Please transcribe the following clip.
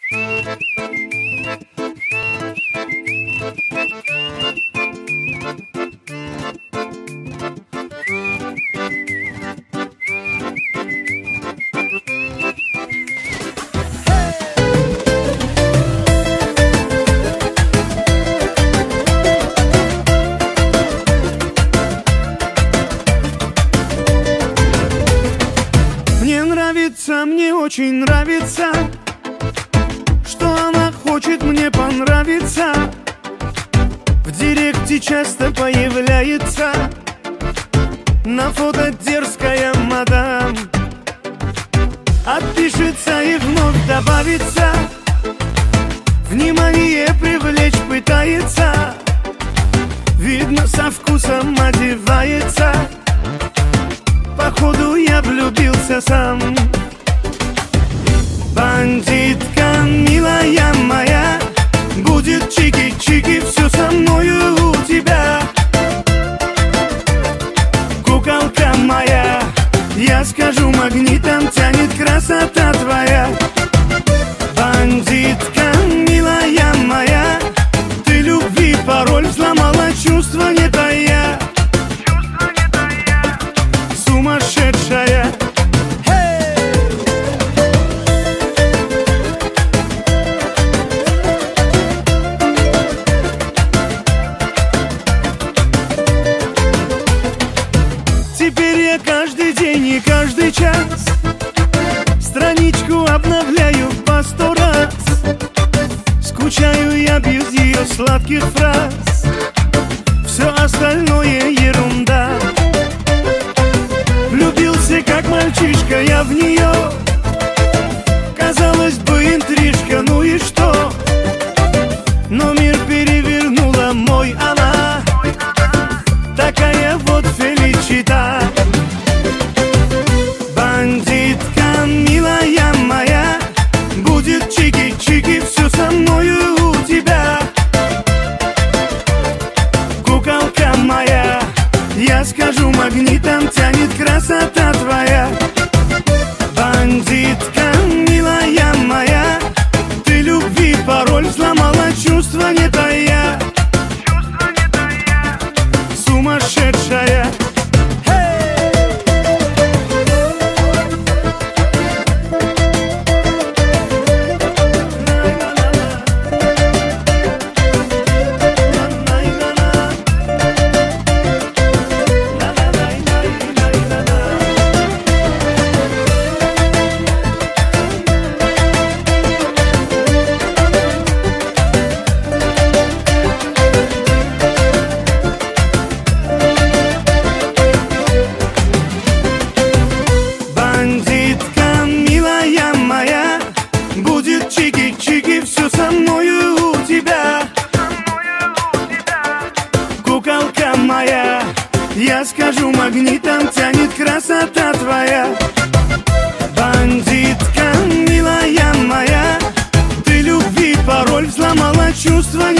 Мне очень нравится, что она хочет мне понравиться. В директе часто появляется, на фото дерзкая мадам. Отпишется и вновь добавится, внимание привлечь пытается. Видно, со вкусом одевается. Походу я влюбился сам. Бандитка, милая моя, будет чики-чики, все со мною у тебя. Куколка моя, я скажу, магнитом тянет красота твоя. Бандитка, милая моя, ты любви пароль взломала, чувства не тая. Сумасшедшая. Теперь я каждый день и каждый час страничку обновляю по 100 раз. Скучаю я без ее сладких фраз, все остальное ерунда. Влюбился как мальчишка я в нее, казалось бы, интрижка, ну и что? Но мир перевернула мой она, такая вот феличита. Бандитка, милая моя, будет чики-чики, все со мною у тебя. Куколка моя, я скажу, магнитом тянет красота твоя. Бандитка, милая моя, ты любви пароль взломала, чувства не тая. Сумасшедшая. Бандитка, милая моя, будет чики-чики, все со мною у тебя. Куколка моя, я скажу, магнитом тянет красота твоя. Бандитка, милая моя, ты любви пароль взломала, чувства не